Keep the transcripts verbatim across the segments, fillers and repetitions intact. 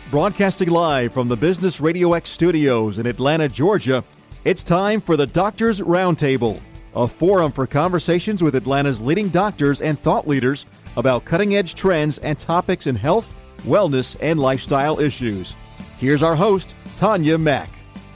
Broadcasting live from the Business Radio X studios in Atlanta, Georgia, it's time for the Doctors Roundtable, a forum for conversations with Atlanta's leading doctors and thought leaders about cutting-edge trends and topics in health, wellness, and lifestyle issues. Here's our host, Tanya Mack.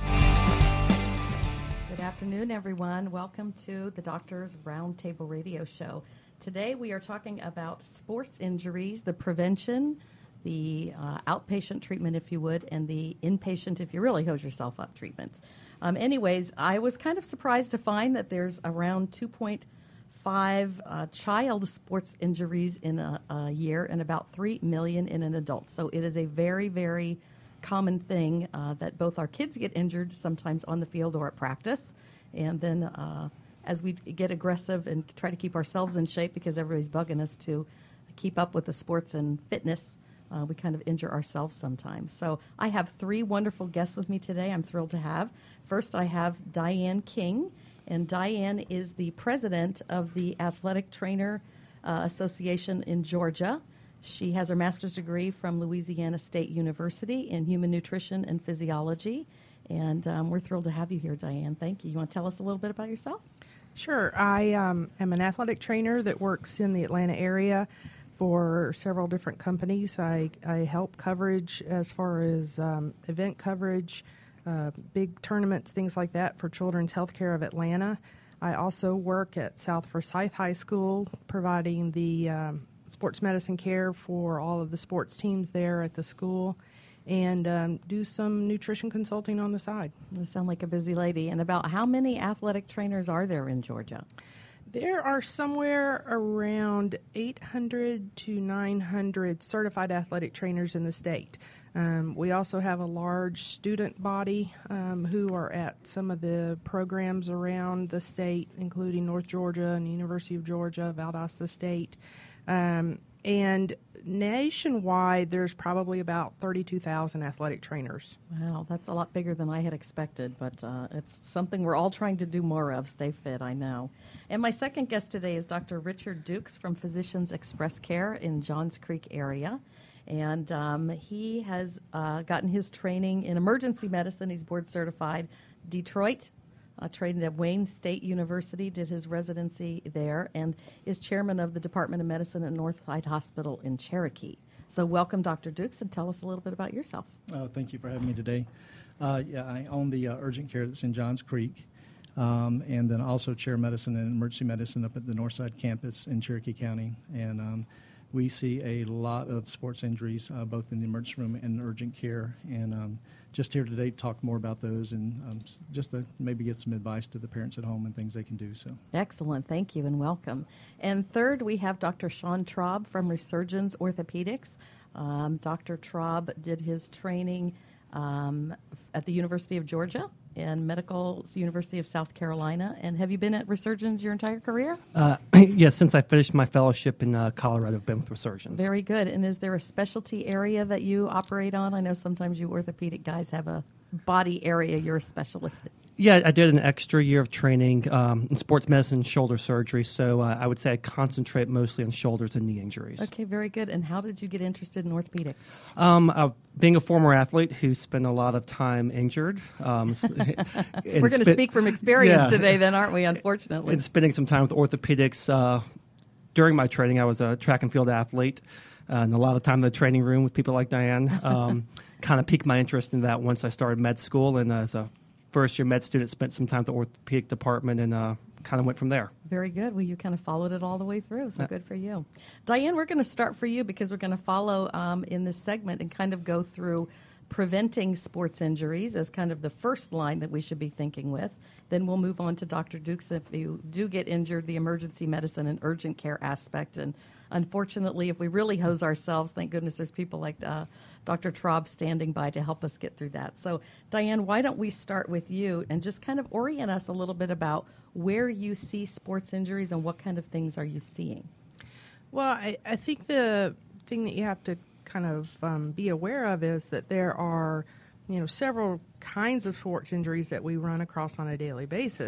Good afternoon, everyone. Welcome to the Doctors Roundtable radio show. Today we are talking about sports injuries, the prevention, the uh, outpatient treatment, if you would, and the inpatient, if you really hose yourself up, treatment. Um, anyways, I was kind of surprised to find that there's around two point five uh, child sports injuries in a, a year and about three million in an adult. So it is a very, very common thing uh, that both our kids get injured, sometimes on the field or at practice, and then uh, as we get aggressive and try to keep ourselves in shape because everybody's bugging us to keep up with the sports and fitness, Uh, we kind of injure ourselves sometimes. So I have three wonderful guests with me today I'm thrilled to have. First, I have Diane King, and Diane is the president of the Athletic Trainer uh, Association in Georgia. She has her master's degree from Louisiana State University in human nutrition and physiology, and um, we're thrilled to have you here, Diane. Thank you. You want to tell us a little bit about yourself? Sure. I um, am an athletic trainer that works in the Atlanta area for several different companies. I, I help coverage as far as um, event coverage, uh, big tournaments, things like that for Children's Healthcare of Atlanta. I also work at South Forsyth High School, providing the um, sports medicine care for all of the sports teams there at the school, and um, do some nutrition consulting on the side. You sound like a busy lady. And about how many athletic trainers are there in Georgia? There are somewhere around eight hundred to nine hundred certified athletic trainers in the state. Um, we also have a large student body um, who are at some of the programs around the state, including North Georgia and University of Georgia, Valdosta State. Um, and nationwide, there's probably about thirty-two thousand athletic trainers. Wow, that's a lot bigger than I had expected, but uh, it's something we're all trying to do more of, stay fit, I know. And my second guest today is Doctor Richard Dukes from Physicians Express Care in Johns Creek area. And um, he has uh, gotten his training in emergency medicine. He's board certified. Detroit, uh, trained at Wayne State University, did his residency there, and is chairman of the Department of Medicine at Northside Hospital in Cherokee. So welcome, Doctor Dukes, and tell us a little bit about yourself. Uh, thank you for having me today. Uh, yeah, I own the uh, urgent care that's in Johns Creek, um, and then also chair medicine and emergency medicine up at the Northside campus in Cherokee County. And um, we see a lot of sports injuries, uh, both in the emergency room and urgent care. And um, just here today to talk more about those and um, just to maybe get some advice to the parents at home and things they can do. So excellent. Thank you and welcome. And third, we have Doctor Sean Traub from Resurgence Orthopedics. Um, Doctor Traub did his training um, at the University of Georgia and Medical University of South Carolina. And have you been at Resurgence your entire career? Uh, yes, since I finished my fellowship in uh, Colorado, I've been with Resurgence. Very good. And is there a specialty area that you operate on? I know sometimes you orthopedic guys have a body area you're a specialist in. Yeah, I did an extra year of training um, in sports medicine and shoulder surgery, so uh, I would say I concentrate mostly on shoulders and knee injuries. Okay, very good. And how did you get interested in orthopedics? Um, uh, being a former athlete who spent a lot of time injured. Um, We're going to sp- speak from experience yeah. today then, aren't we, unfortunately? And spending some time with orthopedics. Uh, during my training, I was a track and field athlete, uh, and a lot of time in the training room with people like Diane. Um, kind of piqued my interest in that once I started med school, and uh, as a first-year med student, spent some time at the orthopedic department and uh, kind of went from there. Very good. Well, you kind of followed it all the way through, so Yeah. good for you. Diane, we're going to start for you because we're going to follow um, in this segment and kind of go through preventing sports injuries as kind of the first line that we should be thinking with. Then we'll move on to Doctor Dukes if you do get injured, the emergency medicine and urgent care aspect. And unfortunately, if we really hose ourselves, thank goodness there's people like uh, Doctor Traub standing by to help us get through that. So, Diane, why don't we start with you and just kind of orient us a little bit about where you see sports injuries and what kind of things are you seeing? Well, I, I think the thing that you have to kind of um, be aware of is that there are, you know, several kinds of sports injuries that we run across on a daily basis.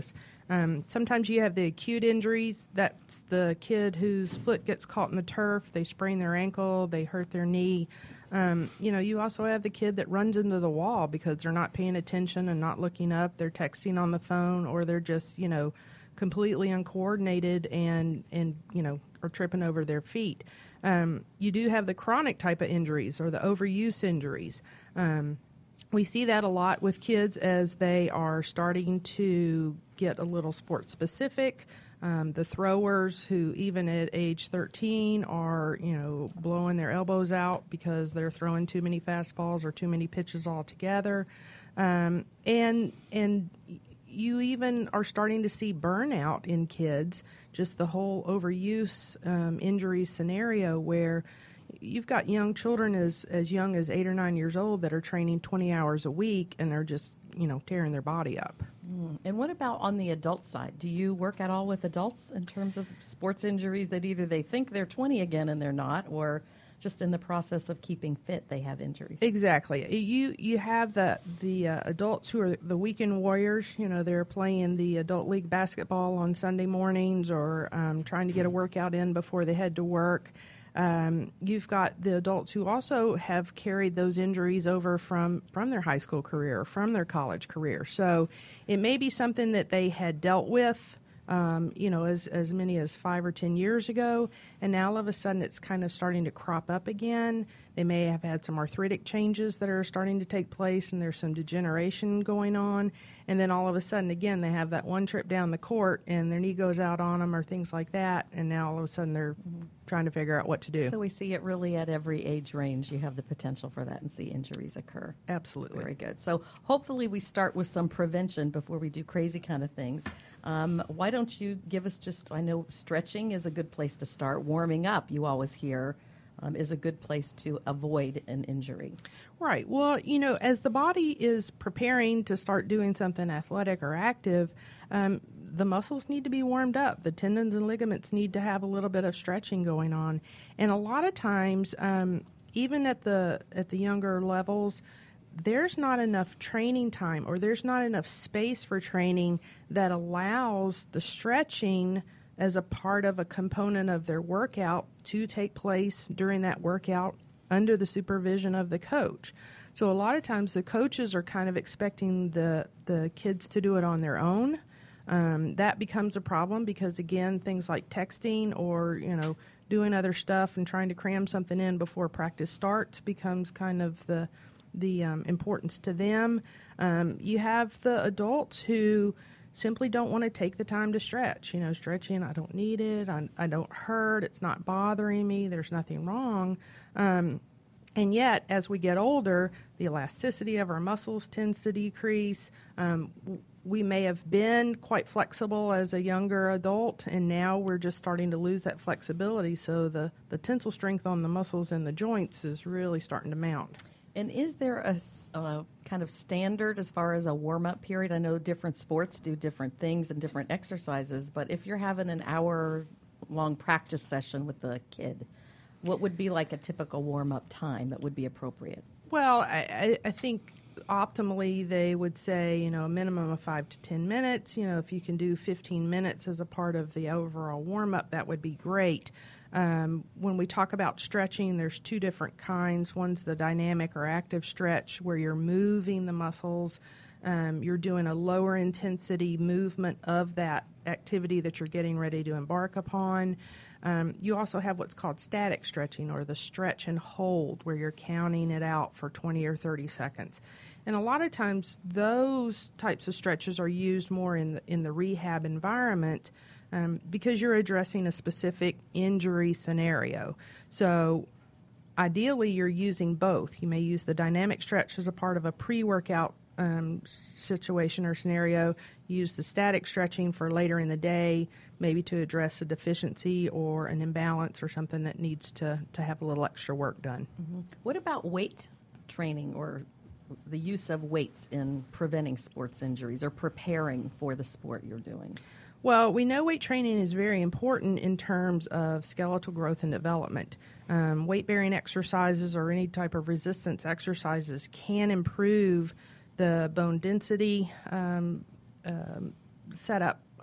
Um, sometimes you have the acute injuries. That's the kid whose foot gets caught in the turf. They sprain their ankle. They hurt their knee. Um, you know, you also have the kid that runs into the wall because they're not paying attention and not looking up. They're texting on the phone, or they're just, you know, completely uncoordinated and, and you know, are tripping over their feet. Um, you do have the chronic type of injuries or the overuse injuries. Um, we see that a lot with kids as they are starting to get a little sport specific. Um, the throwers who even at age thirteen are, you know, blowing their elbows out because they're throwing too many fastballs or too many pitches altogether. Um, and, and you even are starting to see burnout in kids, just the whole overuse um, injury scenario where you've got young children as, as young as eight or nine years old that are training twenty hours a week and are just, you know, tearing their body up. Mm. And what about on the adult side? Do you work at all with adults in terms of sports injuries that either they think they're twenty again and they're not, or just in the process of keeping fit, they have injuries? Exactly. You you have the the uh, adults who are the weekend warriors. You know, they're playing the adult league basketball on Sunday mornings or um, trying to get a workout in before they head to work. Um, you've got the adults who also have carried those injuries over from, from their high school career, from their college career. So it may be something that they had dealt with, um, you know, as, as many as five or ten years ago, and now all of a sudden it's kind of starting to crop up again. They may have had some arthritic changes that are starting to take place, and there's some degeneration going on. And then all of a sudden, again, they have that one trip down the court, and their knee goes out on them or things like that, and now all of a sudden they're mm-hmm. trying to figure out what to do. So we see it really at every age range. You have the potential for that and see injuries occur. Absolutely. Very good. So hopefully we start with some prevention before we do crazy kind of things. Um, why don't you give us just, I know stretching is a good place to start. Warming up, you always hear, um, is a good place to avoid an injury. Right. Well, you know, as the body is preparing to start doing something athletic or active, um, the muscles need to be warmed up. The tendons and ligaments need to have a little bit of stretching going on. And a lot of times, um, even at the at the younger levels, there's not enough training time or there's not enough space for training that allows the stretching as a part of a component of their workout to take place during that workout under the supervision of the coach. So a lot of times the coaches are kind of expecting the, the kids to do it on their own. Um, that becomes a problem because, again, things like texting or, you know, doing other stuff and trying to cram something in before practice starts becomes kind of the the um, importance to them. Um, you have the adults who simply don't want to take the time to stretch. You know, stretching, I don't need it, I, I don't hurt, it's not bothering me, there's nothing wrong. Um, and yet, as we get older, the elasticity of our muscles tends to decrease. Um, we may have been quite flexible as a younger adult, and now we're just starting to lose that flexibility. So the, the tensile strength on the muscles and the joints is really starting to mount. And is there a uh, kind of standard as far as a warm-up period? I know different sports do different things and different exercises, but if you're having an hour-long practice session with a kid, what would be like a typical warm-up time that would be appropriate? Well, I, I think optimally they would say, you know, a minimum of five to ten minutes. You know, if you can do fifteen minutes as a part of the overall warm-up, that would be great. Um, when we talk about stretching, there's two different kinds. One's the dynamic or active stretch, where you're moving the muscles. Um, you're doing a lower intensity movement of that activity that you're getting ready to embark upon. Um, you also have what's called static stretching, or the stretch and hold, where you're counting it out for twenty or thirty seconds. And a lot of times those types of stretches are used more in the, in the rehab environment, Um, because you're addressing a specific injury scenario. So ideally, you're using both. You may use the dynamic stretch as a part of a pre-workout um, situation or scenario. Use the static stretching for later in the day, maybe to address a deficiency or an imbalance or something that needs to, to have a little extra work done. Mm-hmm. What about weight training or the use of weights in preventing sports injuries or preparing for the sport you're doing? Well, we know weight training is very important in terms of skeletal growth and development. Um, weight-bearing exercises or any type of resistance exercises can improve the bone density um, um, setup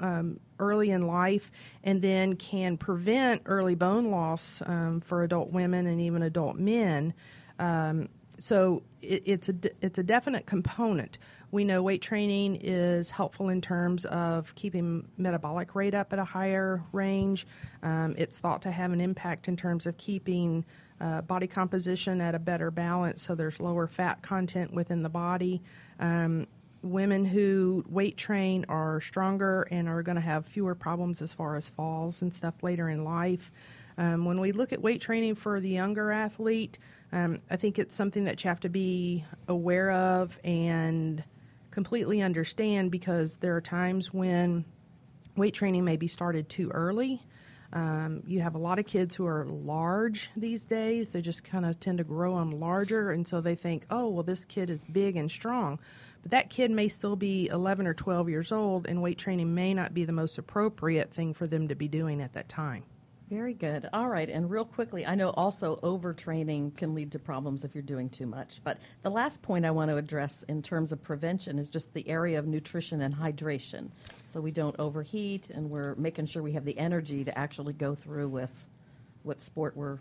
um, early in life, and then can prevent early bone loss um, for adult women and even adult men. Um, so it, it's a it's a definite component. We know weight training is helpful in terms of keeping metabolic rate up at a higher range. Um, it's thought to have an impact in terms of keeping uh, body composition at a better balance, so there's lower fat content within the body. Um, women who weight train are stronger and are going to have fewer problems as far as falls and stuff later in life. Um, when we look at weight training for the younger athlete, um, I think it's something that you have to be aware of and completely understand, because there are times when weight training may be started too early. Um, you have a lot of kids who are large these days. They just kind of tend to grow them larger, and so they think, oh, well, this kid is big and strong. But that kid may still be eleven or twelve years old, and weight training may not be the most appropriate thing for them to be doing at that time. Very good. All right. And real quickly, I know also overtraining can lead to problems if you're doing too much. But the last point I want to address in terms of prevention is just the area of nutrition and hydration. So we don't overheat, and we're making sure we have the energy to actually go through with what sport we're.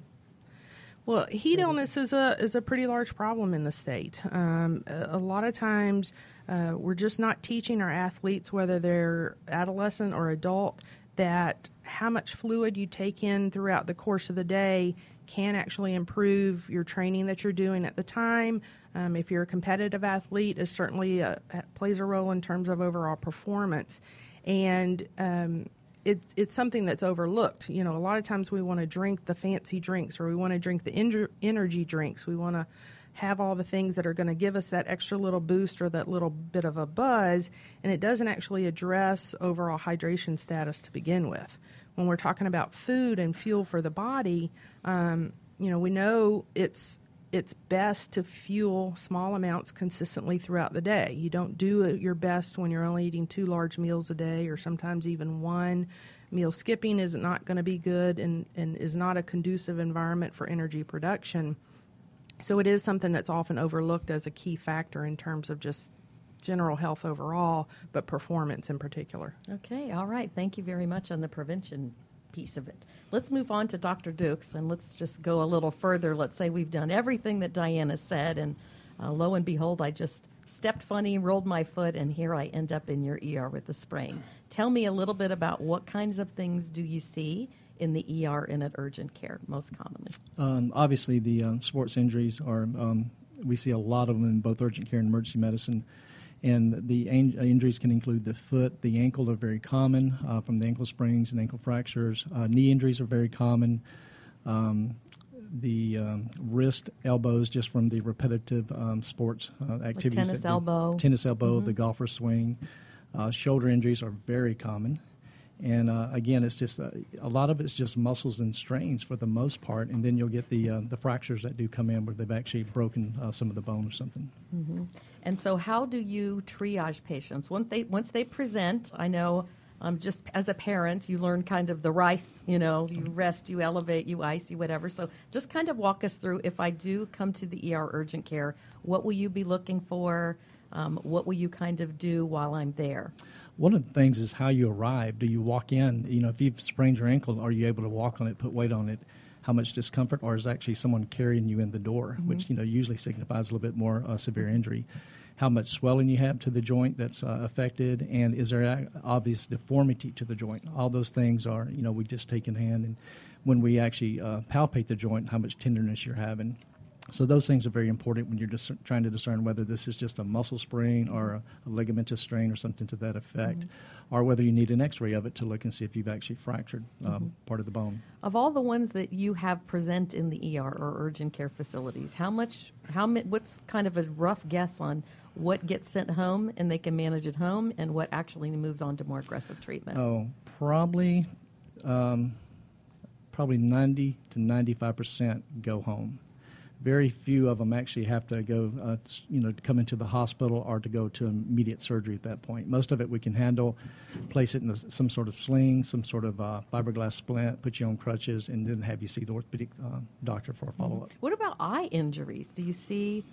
Well, heat illness is a is a pretty large problem in the state. Um, a, a lot of times, uh, we're just not teaching our athletes, whether they're adolescent or adult, that how much fluid you take in throughout the course of the day can actually improve your training that you're doing at the time. Um, if you're a competitive athlete, it certainly uh, plays a role in terms of overall performance. And um, it, it's something that's overlooked. You know, a lot of times we want to drink the fancy drinks, or we want to drink the en- energy drinks. We want to have all the things that are going to give us that extra little boost or that little bit of a buzz, and it doesn't actually address overall hydration status to begin with. When we're talking about food and fuel for the body, um, you know, we know it's it's best to fuel small amounts consistently throughout the day. You don't do your best when you're only eating two large meals a day, or sometimes even one. Meal skipping is not going to be good and, and is not a conducive environment for energy production. So it is something that's often overlooked as a key factor in terms of just general health overall, but performance in particular. Okay, all right. Thank you very much on the prevention piece of it. Let's move on to Doctor Dukes, and let's just go a little further. Let's say we've done everything that Diana said, and uh, lo and behold, I just stepped funny, rolled my foot, and here I end up in your E R with a sprain. Tell me a little bit about what kinds of things do you see in the E R and at urgent care most commonly? Um, obviously, the um, sports injuries are, um, we see a lot of them in both urgent care and emergency medicine. And the an- injuries can include the foot, the ankle are very common uh, from the ankle sprains and ankle fractures. Uh, knee injuries are very common. Um, the um, wrist, elbows, just from the repetitive um, sports uh, activities. Like tennis elbow. Tennis elbow, Mm-hmm. the golfer swing. Uh, shoulder injuries are very common. And uh, again, it's just uh, a lot of it's just muscles and strains for the most part, and then you'll get the uh, the fractures that do come in where they've actually broken uh, some of the bone or something. Mm-hmm. And so, how do you triage patients once they once they present? I know, um, just as a parent, you learn kind of the RICE. You know, you rest, you elevate, you ice, you whatever. So, just kind of walk us through. If I do come to the E R urgent care, what will you be looking for? Um, what will you kind of do while I'm there? One of the things is how you arrive. Do you walk in? You know, if you've sprained your ankle, are you able to walk on it, put weight on it? How much discomfort, or is actually someone carrying you in the door, mm-hmm. which, you know, usually signifies a little bit more uh, severe injury? How much swelling you have to the joint that's uh, affected, and is there a obvious deformity to the joint? All those things are, you know, we just take in hand, and when we actually uh, palpate the joint, how much tenderness you're having. So those things are very important when you're dis- trying to discern whether this is just a muscle sprain or a, a ligamentous strain or something to that effect, mm-hmm. or whether you need an x-ray of it to look and see if you've actually fractured um, mm-hmm. part of the bone. Of all the ones that you have present in the E R or urgent care facilities, how much, how ma- what's kind of a rough guess on what gets sent home and they can manage at home, and what actually moves on to more aggressive treatment? Oh, probably, um, probably ninety to ninety-five percent go home. Very few of them actually have to go, uh, you know, to come into the hospital or to go to immediate surgery at that point. Most of it we can handle, place it in a, some sort of sling, some sort of uh, fiberglass splint, put you on crutches, and then have you see the orthopedic uh, doctor for a follow-up. Mm-hmm. What about eye injuries? Do you see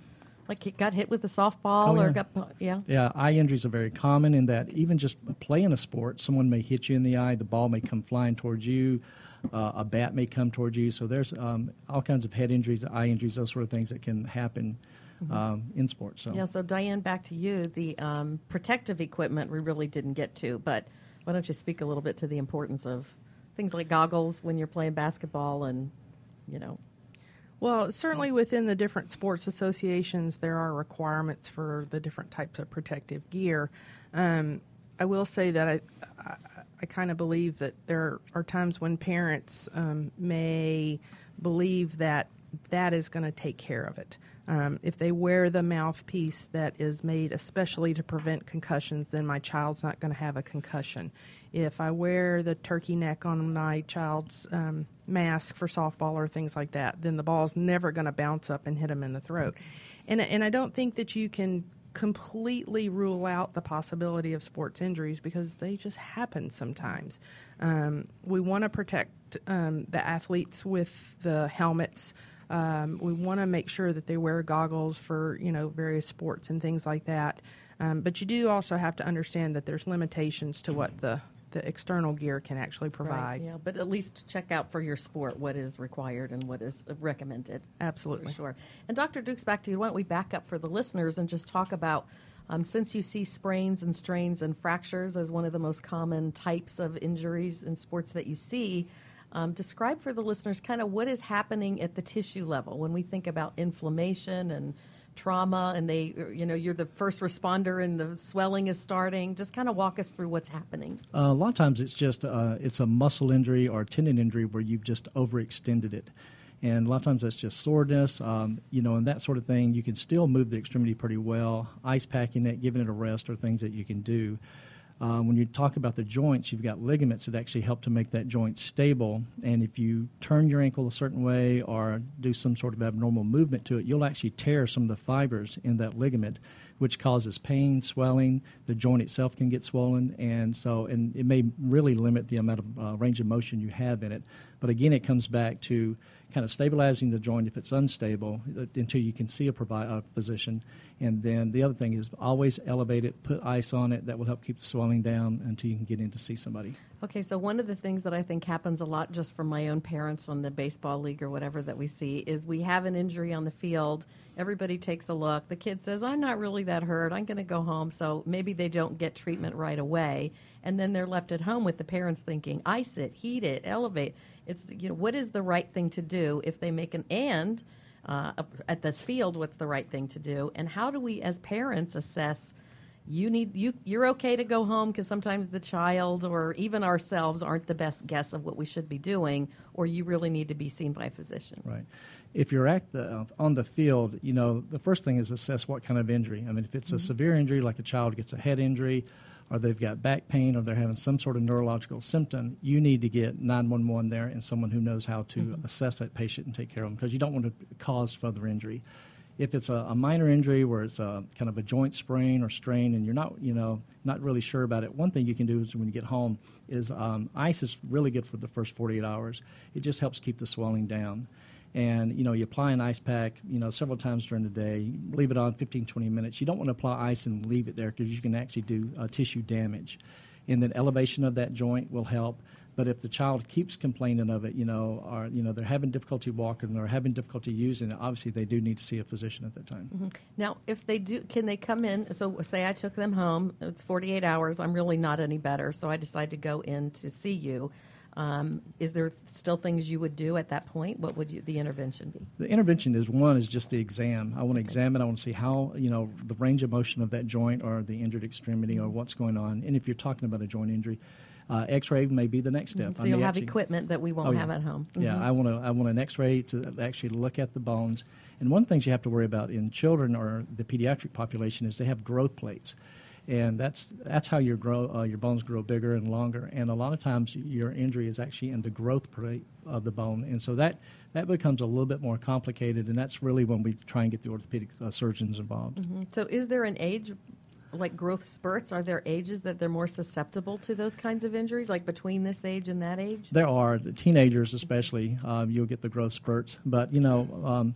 Like he got hit with a softball Oh, or yeah. got, yeah. Yeah, eye injuries are very common in that even just playing a sport, someone may hit you in the eye, the ball may come flying towards you, uh, a bat may come towards you. So there's um, all kinds of head injuries, eye injuries, those sort of things that can happen Mm-hmm. um, in sports. So. Yeah, so Diane, back to you. The um, protective equipment we really didn't get to, but why don't you speak a little bit to the importance of things like goggles when you're playing basketball and, you know. Well, certainly within the different sports associations, there are requirements for the different types of protective gear. Um, I will say that I, I, I kind of believe that there are times when parents um, may believe that that is going to take care of it. Um, if they wear the mouthpiece that is made especially to prevent concussions, then my child's not going to have a concussion. If I wear the turkey neck on my child's um, mask for softball or things like that, then the ball's never going to bounce up and hit them in the throat. And, and I don't think that you can completely rule out the possibility of sports injuries because they just happen sometimes. Um, we want to protect um, the athletes with the helmets. Um, we want to make sure that they wear goggles for, you know, various sports and things like that. Um, but you do also have to understand that there's limitations to what the, the external gear can actually provide. Right, yeah, but at least check out for your sport what is required and what is recommended. Absolutely. For sure. And Doctor Dukes, back to you. Why don't we back up for the listeners and just talk about, um, since you see sprains and strains and fractures as one of the most common types of injuries in sports that you see, Um, describe for the listeners kind of what is happening at the tissue level when we think about inflammation and trauma, and they, you know, you're the first responder and the swelling is starting. Just kind of walk us through what's happening. Uh, a lot of times it's just uh, it's a muscle injury or a tendon injury where you've just overextended it. And a lot of times that's just soreness, um, you know, and that sort of thing. You can still move the extremity pretty well. Ice packing it, giving it a rest are things that you can do. Uh, when you talk about the joints, you've got ligaments that actually help to make that joint stable. And if you turn your ankle a certain way or do some sort of abnormal movement to it, you'll actually tear some of the fibers in that ligament, which causes pain, swelling. The joint itself can get swollen, and so and it may really limit the amount of uh, range of motion you have in it. But again, it comes back to kind of stabilizing the joint if it's unstable uh, until you can see a, provi- a physician. And then the other thing is always elevate it, put ice on it. That will help keep the swelling down until you can get in to see somebody. Okay, so one of the things that I think happens a lot just from my own parents on the baseball league or whatever that we see is we have an injury on the field. Everybody takes a look. The kid says, I'm not really that hurt. I'm going to go home. So maybe they don't get treatment right away. And then they're left at home with the parents thinking, ice it, heat it, elevate. It's, you know, what is the right thing to do if they make an and uh, at this field, what's the right thing to do? And how do we as parents assess you need you you're okay to go home because sometimes the child or even ourselves aren't the best guess of what we should be doing, or you really need to be seen by a physician. Right. If you're at the uh, on the field, you know, the first thing is assess what kind of injury. I mean, if it's mm-hmm. a severe injury, like a child gets a head injury, or they've got back pain, or they're having some sort of neurological symptom, you need to get nine one one there and someone who knows how to mm-hmm. assess that patient and take care of them, because you don't want to cause further injury. If it's a, a minor injury where it's a kind of a joint sprain or strain and you're not, you know, not really sure about it, one thing you can do is when you get home is um, ice is really good for the first forty-eight hours. It just helps keep the swelling down. And, you know, you apply an ice pack, you know, several times during the day, leave it on fifteen, twenty minutes. You don't want to apply ice and leave it there because you can actually do uh, tissue damage. And then elevation of that joint will help. But if the child keeps complaining of it, you know, or, you know, they're having difficulty walking or having difficulty using it, obviously they do need to see a physician at that time. Mm-hmm. Now, if they do, can they come in? So say I took them home. It's forty-eight hours. I'm really not any better. So I decide to go in to see you. Um, is there still things you would do at that point? What would you, the intervention be? The intervention is, one, is just the exam. I want to examine. I want to see how, you know, the range of motion of that joint or the injured extremity or what's going on. And if you're talking about a joint injury, Uh, X-ray may be the next step. Mm-hmm. So I mean, you'll have actually, equipment that we won't oh, yeah. have at home. Mm-hmm. Yeah, I want to. I want an X-ray to actually look at the bones. And one of the things you have to worry about in children or the pediatric population is they have growth plates, and that's that's how your grow uh, your bones grow bigger and longer. And a lot of times your injury is actually in the growth plate of the bone, and so that that becomes a little bit more complicated. And that's really when we try and get the orthopedic uh, surgeons involved. Mm-hmm. So is there an age? Like growth spurts, are there ages that they're more susceptible to those kinds of injuries, like between this age and that age? There are. The teenagers especially, uh, you'll get the growth spurts. But, you know, um,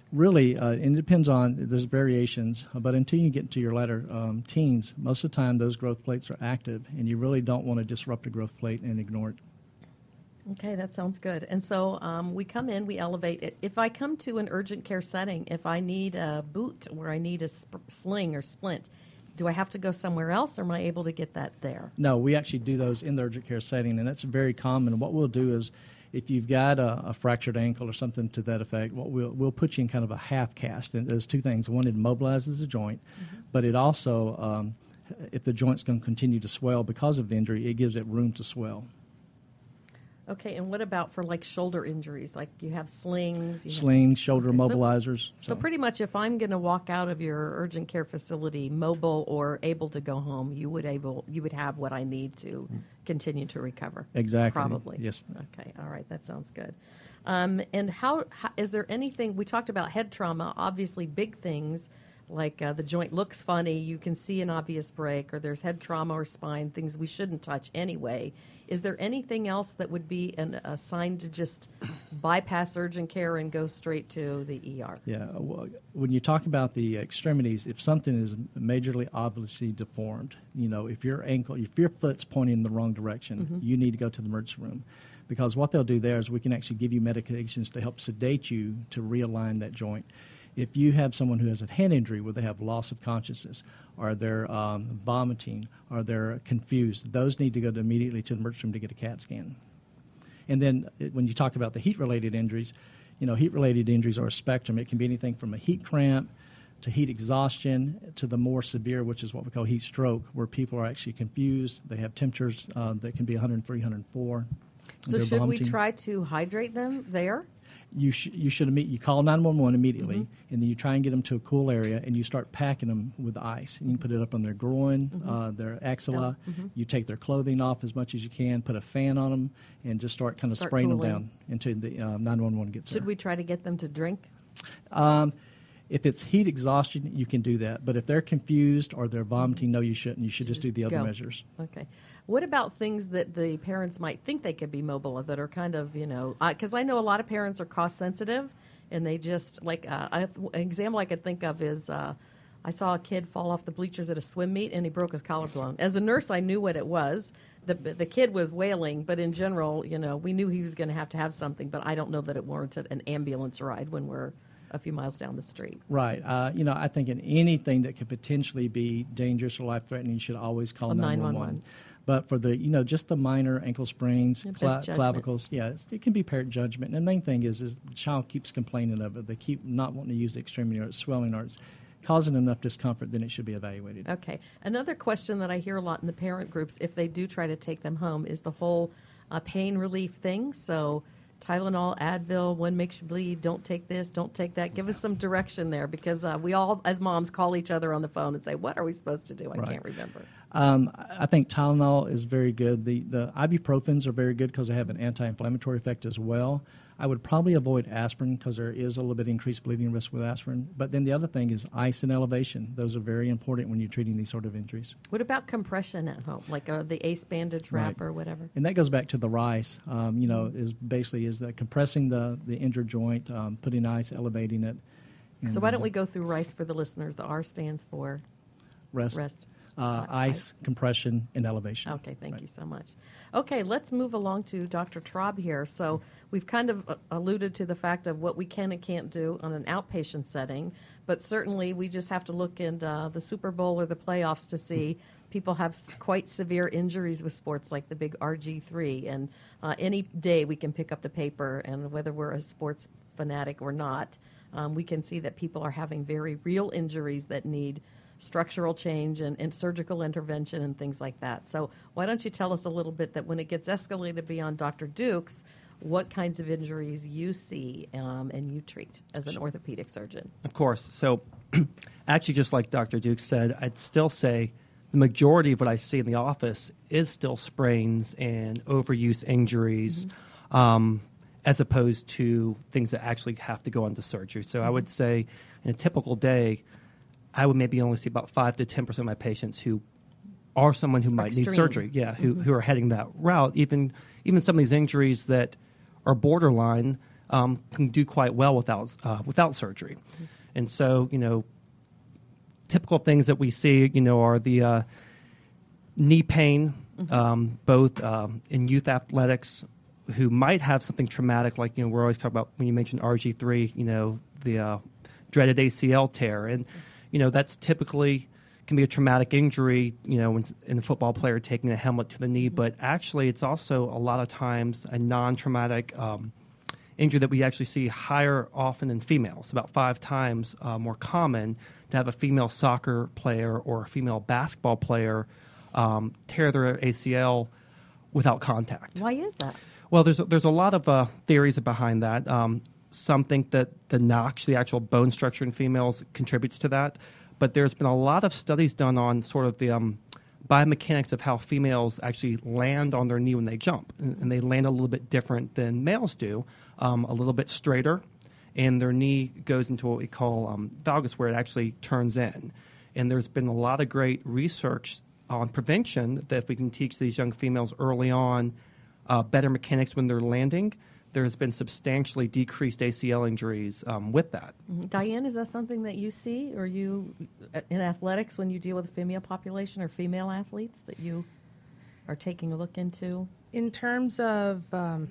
Really, uh, and it depends on, there's variations, but until you get into your latter um, teens, most of the time those growth plates are active, and you really don't want to disrupt a growth plate and ignore it. Okay, that sounds good. And so um, we come in, we elevate it. If I come to an urgent care setting, if I need a boot where I need a sp- sling or splint, do I have to go somewhere else, or am I able to get that there? No, we actually do those in the urgent care setting, and that's very common. What we'll do is, if you've got a, a fractured ankle or something to that effect, what we'll, we'll put you in kind of a half cast. And there's two things. One, it immobilizes the joint, mm-hmm. but it also, um, if the joint's going to continue to swell because of the injury, it gives it room to swell. Okay, and what about for like shoulder injuries? Like you have slings? You slings, have, shoulder okay, mobilizers. So, so pretty much if I'm going to walk out of your urgent care facility mobile or able to go home, you would able you would have what I need to continue to recover. Exactly. Probably. Yes. Okay, all right, that sounds good. Um, and how, how is there anything, we talked about head trauma, obviously big things, like uh, the joint looks funny, you can see an obvious break, or there's head trauma or spine, things we shouldn't touch anyway. Is there anything else that would be an, a sign to just bypass urgent care and go straight to the E R? Yeah. Well, when you talk about the extremities, if something is majorly obviously deformed, you know, if your ankle, if your foot's pointing in the wrong direction, mm-hmm. you need to go to the emergency room. Because what they'll do there is we can actually give you medications to help sedate you to realign that joint. If you have someone who has a head injury where they have loss of consciousness, or they're um, vomiting, or they're confused, those need to go to immediately to the emergency room to get a CAT scan. And then it, when you talk about the heat-related injuries, you know, heat-related injuries are a spectrum. It can be anything from a heat cramp to heat exhaustion to the more severe, which is what we call heat stroke, where people are actually confused. They have temperatures uh, that can be one hundred three, one hundred four. So should vomiting. we try to hydrate them there? You, sh- you should imme- you call nine one one immediately, mm-hmm. and then you try and get them to a cool area, and you start packing them with ice. And you put it up on their groin, mm-hmm. uh, their axilla. Oh, mm-hmm. You take their clothing off as much as you can, put a fan on them, and just start kind of start spraying cooling. them down until the uh, nine one one gets should there. Should we try to get them to drink? Um, if it's heat exhaustion, you can do that. But if they're confused or they're vomiting, no, you shouldn't. You should, should just, just do the other go. measures. Okay. What about things that the parents might think they could be mobile of that are kind of, you know, because uh, I know a lot of parents are cost sensitive, and they just, like, uh, I, an example I could think of is uh, I saw a kid fall off the bleachers at a swim meet, and he broke his collarbone. As a nurse, I knew what it was. The, the kid was wailing, but in general, you know, we knew he was going to have to have something, but I don't know that it warranted an ambulance ride when we're a few miles down the street. Right. Uh, you know, I think in anything that could potentially be dangerous or life-threatening, you should always call nine one one. But for the, you know, just the minor ankle sprains, cla- clavicles, yeah, it can be parent judgment. And the main thing is, is the child keeps complaining of it. They keep not wanting to use the extremity, or it's swelling, or it's causing enough discomfort, then it should be evaluated. Okay. Another question that I hear a lot in the parent groups, if they do try to take them home, is the whole uh, pain relief thing. So Tylenol, Advil, one makes you bleed, don't take this, don't take that. Give us some direction there, because uh, we all, as moms, call each other on the phone and say, what are we supposed to do? I right. can't remember. Um, I think Tylenol is very good. The, the ibuprofens are very good because they have an anti-inflammatory effect as well. I would probably avoid aspirin because there is a little bit increased bleeding risk with aspirin. But then the other thing is ice and elevation. Those are very important when you're treating these sort of injuries. What about compression at home, like uh, the ACE bandage wrap right. or whatever? And that goes back to the RICE. Um, you know, mm-hmm. is basically is that compressing the, the injured joint, um, putting ice, elevating it. And so why don't we go through RICE for the listeners? The R stands for rest. Rest. Uh, ice, compression, and elevation. Okay, thank right. you so much. Okay, let's move along to Doctor Traub here. So we've kind of uh, alluded to the fact of what we can and can't do on an outpatient setting, but certainly we just have to look in uh, the Super Bowl or the playoffs to see people have s- quite severe injuries with sports like the big R G three, and uh, any day we can pick up the paper, and whether we're a sports fanatic or not, um, we can see that people are having very real injuries that need structural change and, and surgical intervention and things like that. So why don't you tell us a little bit that when it gets escalated beyond Doctor Dukes, what kinds of injuries you see um, and you treat as an orthopedic surgeon? Of course. So actually, just like Doctor Dukes said, I'd still say the majority of what I see in the office is still sprains and overuse injuries, mm-hmm. um, as opposed to things that actually have to go into surgery. So mm-hmm. I would say in a typical day, I would maybe only see about five to ten percent of my patients who are someone who might Extreme. need surgery. Yeah, who mm-hmm. who are heading that route. Even even some of these injuries that are borderline, um, can do quite well without uh, without surgery. Mm-hmm. And so, you know, typical things that we see, you know, are the uh, knee pain, mm-hmm. um, both um, in youth athletics who might have something traumatic, like, you know, we're always talking about when you mentioned R G three, you know, the uh, dreaded A C L tear. And, you know, that's typically can be a traumatic injury, you know, in, in a football player taking a helmet to the knee. Mm-hmm. But actually, it's also a lot of times a non-traumatic um, injury that we actually see higher often in females, about five times uh, more common to have a female soccer player or a female basketball player um, tear their A C L without contact. Why is that? Well, there's a, there's a lot of uh, theories behind that. Um, some think that the notch, the actual bone structure in females, contributes to that. But there's been a lot of studies done on sort of the um, biomechanics of how females actually land on their knee when they jump. And, and they land a little bit different than males do, um, a little bit straighter. And their knee goes into what we call um, valgus, where it actually turns in. And there's been a lot of great research on prevention that if we can teach these young females early on Uh, better mechanics when they're landing, there has been substantially decreased A C L injuries um, with that. Mm-hmm. Diane, is that something that you see, or you, in athletics, when you deal with the female population or female athletes, that you are taking a look into? In terms of um,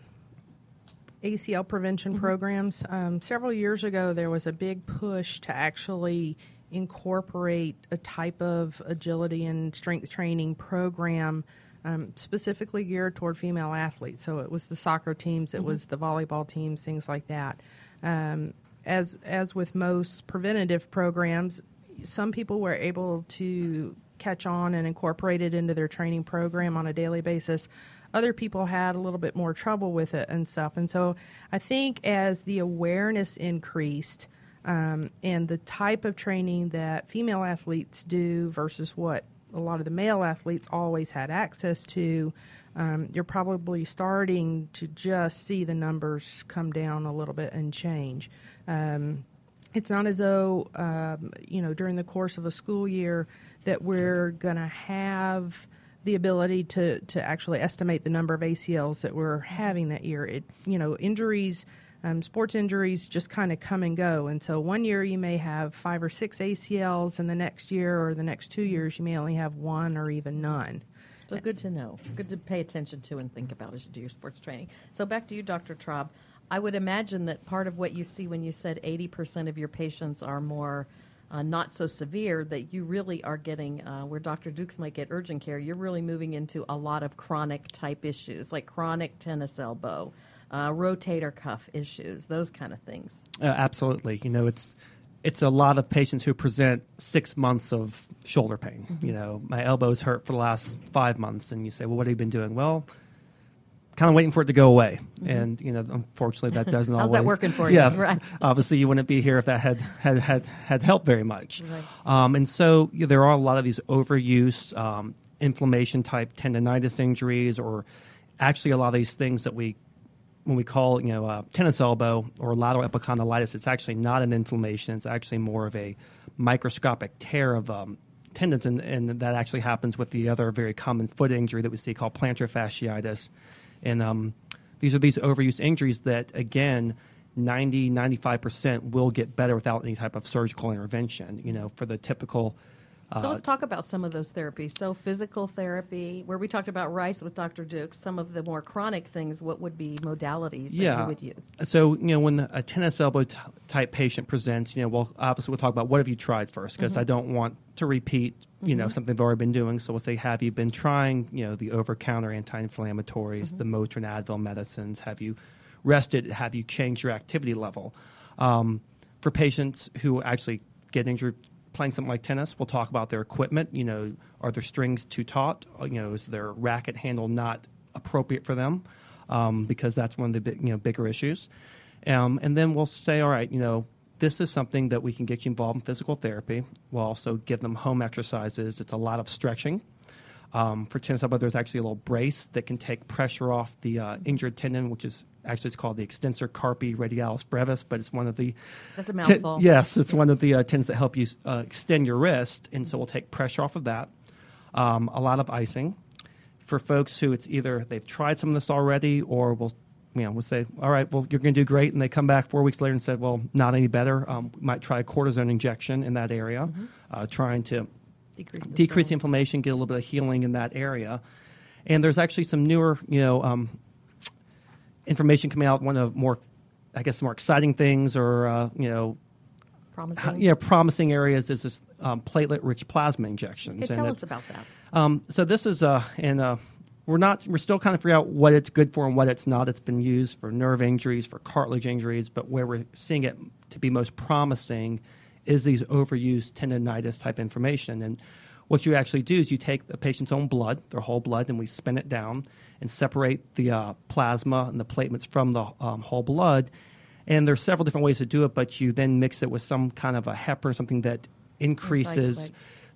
A C L prevention mm-hmm. programs, um, several years ago there was a big push to actually incorporate a type of agility and strength training program Um, specifically geared toward female athletes. So it was the soccer teams, it mm-hmm. was the volleyball teams, things like that. Um, as as with most preventative programs, some people were able to catch on and incorporate it into their training program on a daily basis. Other people had a little bit more trouble with it and stuff. And so I think as the awareness increased um, and the type of training that female athletes do versus what a lot of the male athletes always had access to, um, you're probably starting to just see the numbers come down a little bit and change. Um, it's not as though, um, you know, during the course of a school year that we're going to have the ability to, to actually estimate the number of A C Ls that we're having that year. It, you know, injuries, Um, sports injuries just kind of come and go. And so one year you may have five or six A C Ls, and the next year or the next two years you may only have one or even none. So good to know. Good to pay attention to and think about as you do your sports training. So back to you, Doctor Traub. I would imagine that part of what you see when you said eighty percent of your patients are more uh, not so severe, that you really are getting, uh, where Doctor Dukes might get urgent care, you're really moving into a lot of chronic type issues, like chronic tennis elbow, Uh, rotator cuff issues, those kind of things. Uh, absolutely. You know, it's it's a lot of patients who present six months of shoulder pain. Mm-hmm. You know, my elbow's hurt for the last five months, and you say, well, what have you been doing? Well, kind of waiting for it to go away. Mm-hmm. And, you know, unfortunately, that doesn't How's always. How's that working for yeah, you? Right. Obviously, you wouldn't be here if that had, had, had, had helped very much. Right. Um, and so you know, there are a lot of these overuse, um, inflammation-type tendonitis injuries, or actually a lot of these things that we when we call, you know, uh, tennis elbow or lateral epicondylitis, it's actually not an inflammation. It's actually more of a microscopic tear of um, tendons, and, and that actually happens with the other very common foot injury that we see called plantar fasciitis. And um, these are these overuse injuries that, again, ninety, ninety-five percent will get better without any type of surgical intervention, you know, for the typical... Uh, so let's talk about some of those therapies. So physical therapy, where we talked about RICE with Doctor Dukes, some of the more chronic things, what would be modalities that yeah. you would use? So, you know, when the, a tennis elbow t- type patient presents, you know, well, obviously we'll talk about what have you tried first, because mm-hmm. I don't want to repeat, you mm-hmm. know, something they've already been doing. So we'll say, have you been trying, you know, the over-counter anti-inflammatories, mm-hmm. the Motrin Advil medicines? Have you rested? Have you changed your activity level? Um, for patients who actually get injured playing something like tennis, we'll talk about their equipment. You know, are their strings too taut? You know, is their racket handle not appropriate for them? Um, because that's one of the big, you know, bigger issues. Um, and then we'll say, all right, you know, this is something that we can get you involved in physical therapy. We'll also give them home exercises. It's a lot of stretching. Um, for tennis elbow, there's actually a little brace that can take pressure off the uh, injured tendon, which is actually it's called the extensor carpi radialis brevis, but it's one of the... That's a mouthful. T- yes, it's one of the uh, tendons that help you uh, extend your wrist, and so we'll take pressure off of that. Um, a lot of icing. For folks who it's either they've tried some of this already, or we'll you know, we'll say, all right, well, you're going to do great. And they come back four weeks later and said, well, not any better. Um, we might try a cortisone injection in that area, mm-hmm. uh, trying to decrease, the, decrease the inflammation, get a little bit of healing in that area. And there's actually some newer, you know, um, information coming out. One of more, I guess, more exciting things, or uh, you know, promising. Yeah, promising areas is this um, platelet-rich plasma injections. Okay, and tell us about that. Um, so this is uh, and uh, we're not we're still kind of figuring out what it's good for and what it's not. It's been used for nerve injuries, for cartilage injuries, but where we're seeing it to be most promising is these overused tendonitis type inflammation. And what you actually do is you take the patient's own blood, their whole blood, and we spin it down and separate the uh, plasma and the platelets from the um, whole blood. And there's several different ways to do it, but you then mix it with some kind of a heparin, something that increases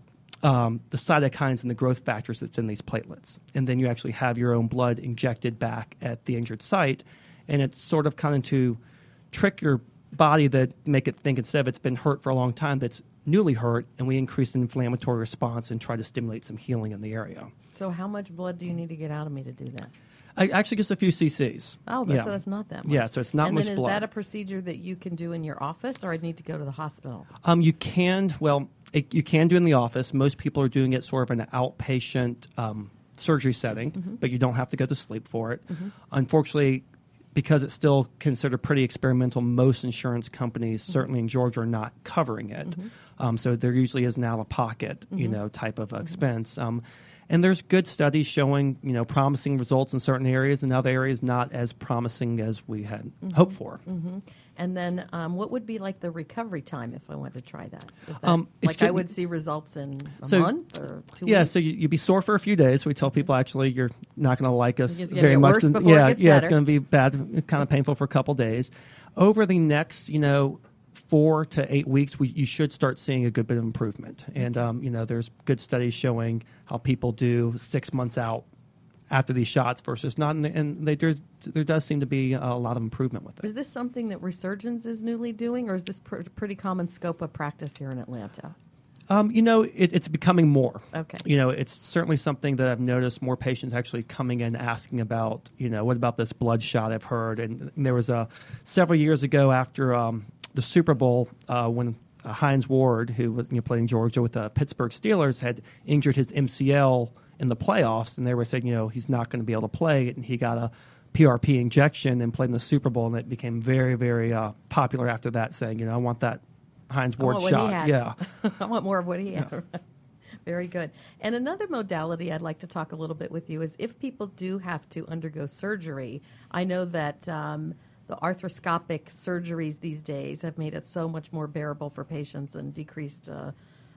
um, the cytokines and the growth factors that's in these platelets. And then you actually have your own blood injected back at the injured site. And it's sort of kind of to trick your body, that make it think instead of it's been hurt for a long time, that's newly hurt, and we increase the inflammatory response and try to stimulate some healing in the area. So how much blood do you need to get out of me to do that? I, actually, just a few cc's. Oh, that's, yeah. so that's not that much. Yeah, so it's not and much then is blood. that a procedure that you can do in your office, or I need to go to the hospital? Um, you can, well, it, you can do in the office. Most people are doing it sort of in an outpatient um, surgery setting, mm-hmm. but you don't have to go to sleep for it. Mm-hmm. Unfortunately, because it's still considered pretty experimental, most insurance companies, mm-hmm. certainly in Georgia, are not covering it. Mm-hmm. Um, so there usually is an out-of-pocket, mm-hmm. you know, type of uh, mm-hmm. expense. Um, and there's good studies showing, you know, promising results in certain areas, and other areas not as promising as we had mm-hmm. hoped for. Mm-hmm. And then um, what would be like the recovery time if I wanted to try that? Is that um, like I would see results in a so, month or two yeah, weeks? so you, you'd be sore for a few days. We tell people, actually, you're not going to like us it's very get much. Worse And, before yeah, it gets yeah, better. It's going to be bad, kind of painful for a couple days. Over the next, you know, four to eight weeks, we, you should start seeing a good bit of improvement. And, um, you know, there's good studies showing how people do six months out after these shots versus not. And, and they, there, there does seem to be a lot of improvement with it. Is this something that Resurgence is newly doing, or is this pr- pretty common scope of practice here in Atlanta? Um, you know, it, it's becoming more. Okay. You know, it's certainly something that I've noticed more patients actually coming in asking about, you know, what about this blood shot I've heard? And, and there was a, several years ago after um, the Super Bowl uh, when uh, Hines Ward, who was you know, playing Georgia with the Pittsburgh Steelers, had injured his M C L in the playoffs, and they were saying, you know, he's not going to be able to play, and he got a P R P injection and played in the Super Bowl, and it became very, very uh, popular after that, saying, you know, I want that Hines Ward I want shot. What he had. Yeah. I want more of what he had. Yeah. Very good. And another modality I'd like to talk a little bit with you is if people do have to undergo surgery. I know that um, the arthroscopic surgeries these days have made it so much more bearable for patients and decreased uh,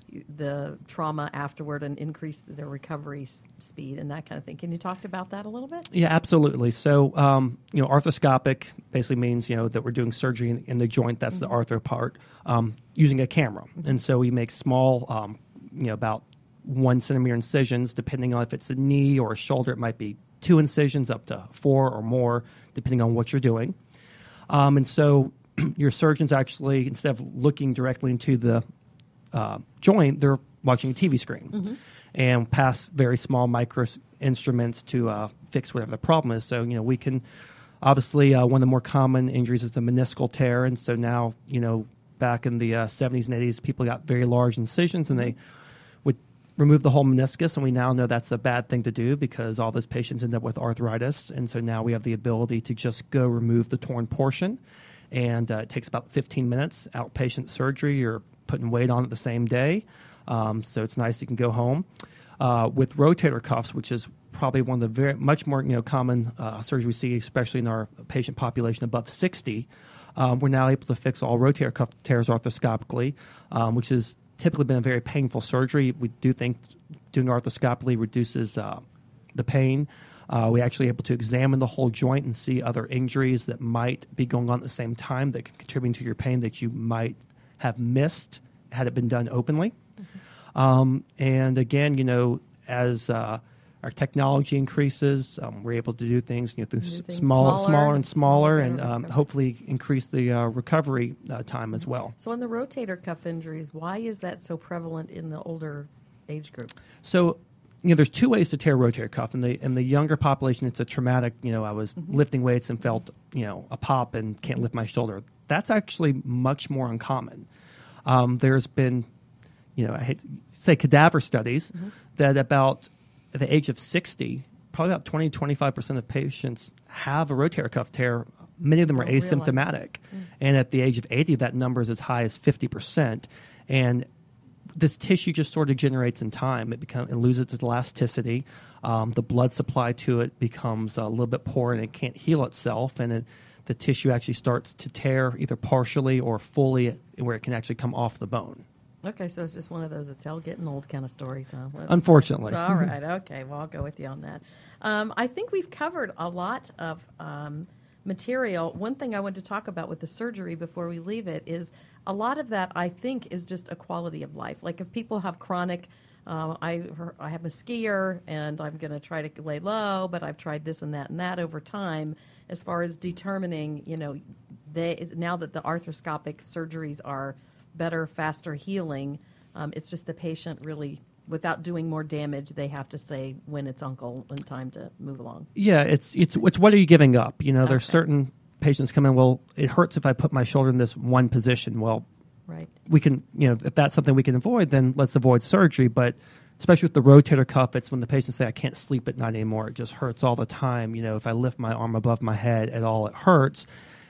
the trauma afterward and increased their recovery s- speed and that kind of thing. Can you talk about that a little bit? Yeah, absolutely. So, um, you know, arthroscopic basically means, you know, that we're doing surgery in, in the joint. That's mm-hmm. the arthro part, um, using a camera. Mm-hmm. And so we make small, um, you know, about one centimeter incisions, depending on if it's a knee or a shoulder. It might be two incisions up to four or more, depending on what you're doing. Um, and so your surgeons actually, instead of looking directly into the uh, joint, they're watching a T V screen mm-hmm. and pass very small micro instruments to uh, fix whatever the problem is. So, you know, we can, obviously, uh, one of the more common injuries is the meniscal tear. And so now, you know, back in the uh, seventies and eighties, people got very large incisions and they would remove the whole meniscus. And we now know that's a bad thing to do because all those patients end up with arthritis. And so now we have the ability to just go remove the torn portion. And uh, it takes about fifteen minutes, outpatient surgery. You're putting weight on it the same day. Um, so it's nice you can go home. Uh, with rotator cuffs, which is probably one of the very much more you know common uh, surgery we see, especially in our patient population above sixty, um, we're now able to fix all rotator cuff tears arthroscopically, um, which has typically been a very painful surgery. We do think doing arthroscopically reduces uh, the pain. Uh, we're actually able to examine the whole joint and see other injuries that might be going on at the same time that can contribute to your pain that you might have missed had it been done openly. Mm-hmm. Um, and again, you know, as uh, our technology increases, um, we're able to do things, you know, through s- things smaller, smaller, smaller and smaller, smaller and um, hopefully increase the uh, recovery uh, time as well. So on the rotator cuff injuries, why is that so prevalent in the older age group? So you know, there's two ways to tear a rotator cuff. In the in the younger population, it's a traumatic. You know, I was mm-hmm. lifting weights and felt you know a pop and can't lift my shoulder. That's actually much more uncommon. Um, there's been, you know, I hate to say cadaver studies mm-hmm. that about at the age of sixty, probably about twenty to twenty-five percent of patients have a rotator cuff tear. Many of them are asymptomatic. Mm-hmm. And at the age of eighty, that number is as high as fifty percent. And this tissue just sort of degenerates in time. It becomes it loses its elasticity. Um, the blood supply to it becomes a little bit poor, and it can't heal itself. And it, the tissue actually starts to tear either partially or fully, where it can actually come off the bone. Okay, so it's just one of those it's hell getting old kind of stories, huh? Well, Unfortunately. So, all right, okay. Well, I'll go with you on that. Um, I think we've covered a lot of um, material. One thing I want to talk about with the surgery before we leave it is a lot of that, I think, is just a quality of life. Like if people have chronic, uh, I I have a skier and I'm going to try to lay low, but I've tried this and that and that over time as far as determining, you know, they now that the arthroscopic surgeries are better, faster healing, um, it's just the patient really, without doing more damage, they have to say when it's uncle and time to move along. Yeah, it's it's it's what are you giving up? You know, okay. There's certain patients come in, well, it hurts if I put my shoulder in this one position. Well, right. we can, you know, if that's something we can avoid, then let's avoid surgery. But especially with the rotator cuff, it's when the patients say, I can't sleep at night anymore. It just hurts all the time. You know, if I lift my arm above my head at all, it hurts.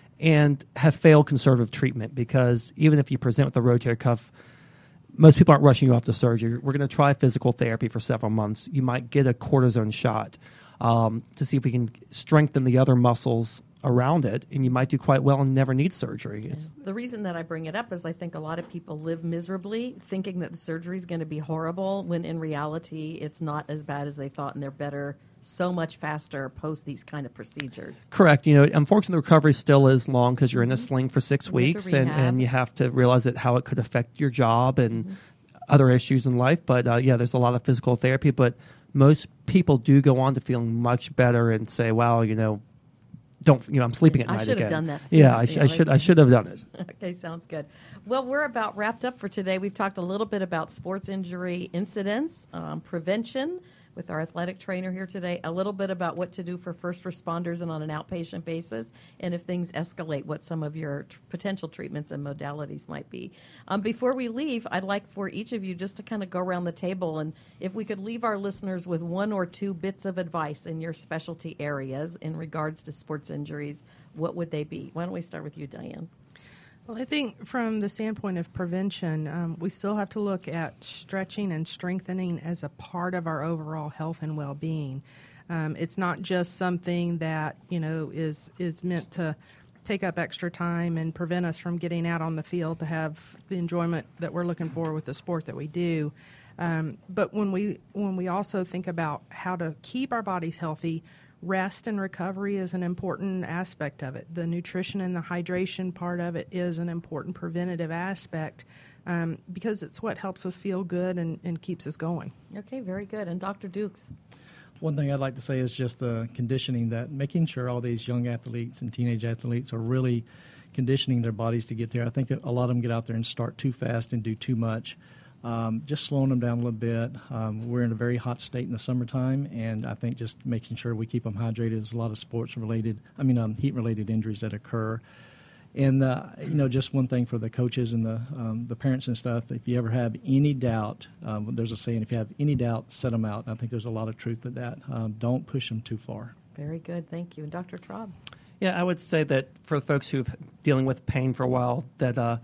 And have failed conservative treatment, because even if you present with a rotator cuff, most people aren't rushing you off to surgery. We're going to try physical therapy for several months. You might get a cortisone shot um, to see if we can strengthen the other muscles around it, and you might do quite well and never need surgery. It's yeah. The reason that I bring it up is I think a lot of people live miserably thinking that the surgery is going to be horrible, when in reality it's not as bad as they thought, and they're better so much faster post these kind of procedures. Correct. You know, unfortunately, the recovery still is long because you're mm-hmm. in a sling for six and weeks, and, and you have to realize that how it could affect your job and mm-hmm. other issues in life. But uh, yeah, there's a lot of physical therapy, but most people do go on to feeling much better and say, wow, you know, don't, you know, I'm sleeping at I night should again. have done that sooner. Yeah, I, sh- I should I should have done it. Okay, sounds good. Well, we're about wrapped up for today. We've talked a little bit about sports injury incidents, um, prevention with our athletic trainer here today, a little bit about what to do for first responders and on an outpatient basis, and if things escalate, what some of your t- potential treatments and modalities might be. Um, before we leave, I'd like for each of you just to kind of go around the table, and if we could leave our listeners with one or two bits of advice in your specialty areas in regards to sports injuries, what would they be? Why don't we start with you, Diane? Well, I think from the standpoint of prevention, um, we still have to look at stretching and strengthening as a part of our overall health and well-being. Um, it's not just something that, you know, is is meant to take up extra time and prevent us from getting out on the field to have the enjoyment that we're looking for with the sport that we do. Um, but when we when we also think about how to keep our bodies healthy, rest and recovery is an important aspect of it. The nutrition and the hydration part of it is an important preventative aspect um, because it's what helps us feel good and, and keeps us going. Okay, very good. And Doctor Dukes? One thing I'd like to say is just the conditioning, that making sure all these young athletes and teenage athletes are really conditioning their bodies to get there. I think that a lot of them get out there and start too fast and do too much. Um, just slowing them down a little bit. Um, we're in a very hot state in the summertime, and I think just making sure we keep them hydrated. There's a lot of sports-related, I mean, um, heat-related injuries that occur. And, uh, you know, just one thing for the coaches and the um, the parents and stuff, if you ever have any doubt, um, there's a saying, if you have any doubt, set them out. And I think there's a lot of truth to that. Um, don't push them too far. Very good. Thank you. And Doctor Traub? Yeah, I would say that for folks who've dealing with pain for a while, that uh,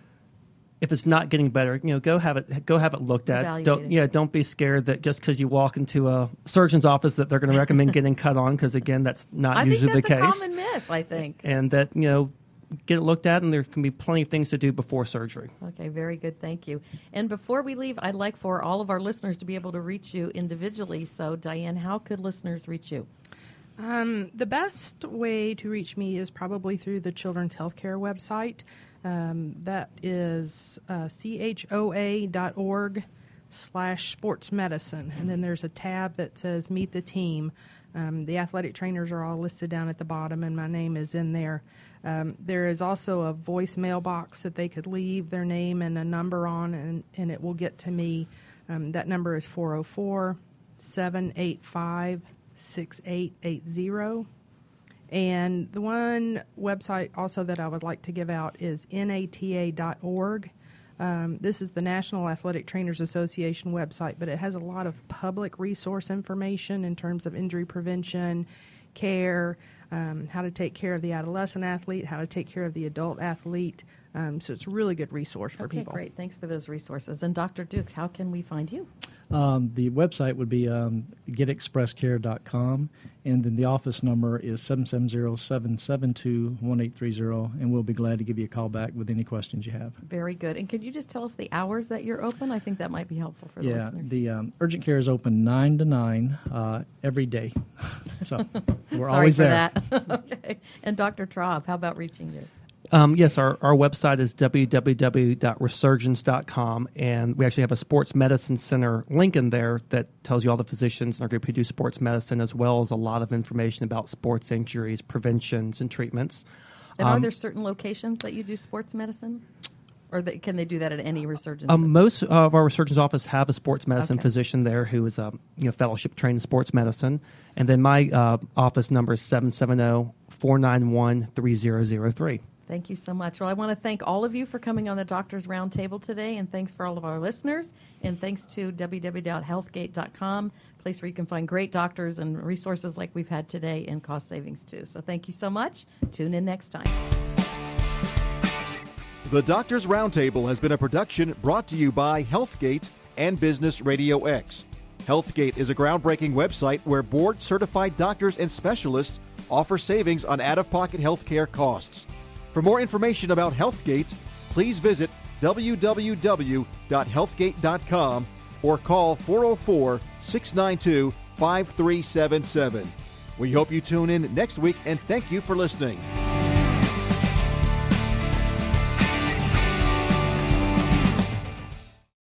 if it's not getting better, you know, go have it go have it looked at. Evaluate Don't it. yeah, don't be scared that just because you walk into a surgeon's office that they're going to recommend getting cut on, because again, that's not I usually think that's the a case. common myth, I think. And that, you know, get it looked at, and there can be plenty of things to do before surgery. Okay, very good. Thank you. And before we leave, I'd like for all of our listeners to be able to reach you individually. So, Diane, how could listeners reach you? Um, the best way to reach me is probably through the Children's Healthcare website. Um, that is uh, choa.org slash sports medicine. And then there's a tab that says Meet the Team. Um, the athletic trainers are all listed down at the bottom, and my name is in there. Um, there is also a voicemail box that they could leave their name and a number on, and, and it will get to me. Um, that number is four oh four, seven eight five, six eight eight zero. And the one website also that I would like to give out is N A T A dot org. Um, this is the National Athletic Trainers Association website, but it has a lot of public resource information in terms of injury prevention, care, um, how to take care of the adolescent athlete, how to take care of the adult athlete. Um, so it's a really good resource for okay, people. Great. Thanks for those resources. And Doctor Dukes, how can we find you? Um, the website would be um, get express care dot com, and then the office number is seven seven zero, seven seven two, one eight three zero, and we'll be glad to give you a call back with any questions you have. Very good. And could you just tell us the hours that you're open? I think that might be helpful for the yeah, listeners. the um, urgent care is open nine to nine uh, every day. So we're Sorry always for there. that. Okay. And Doctor Traub, how about reaching you? Um, yes, our, our website is w w w dot resurgence dot com, and we actually have a sports medicine center link in there that tells you all the physicians in our group who do sports medicine, as well as a lot of information about sports injuries, preventions, and treatments. And are Um, there certain locations that you do sports medicine? Or that, can they do that at any Resurgence? Um, most of our Resurgence office have a sports medicine Okay. physician there who is a you know, fellowship trained in sports medicine. And then my uh, office number is seven seven zero, four nine one, three zero zero three. Thank you so much. Well, I want to thank all of you for coming on the Doctors Roundtable today, and thanks for all of our listeners, and thanks to w w w dot healthgate dot com, a place where you can find great doctors and resources like we've had today, and cost savings too. So thank you so much. Tune in next time. The Doctors Roundtable has been a production brought to you by Healthgate and Business Radio X. Healthgate is a groundbreaking website where board-certified doctors and specialists offer savings on out-of-pocket health care costs. For more information about Healthgate, please visit w w w dot healthgate dot com or call four oh four, six nine two, five three seven seven. We hope you tune in next week, and thank you for listening.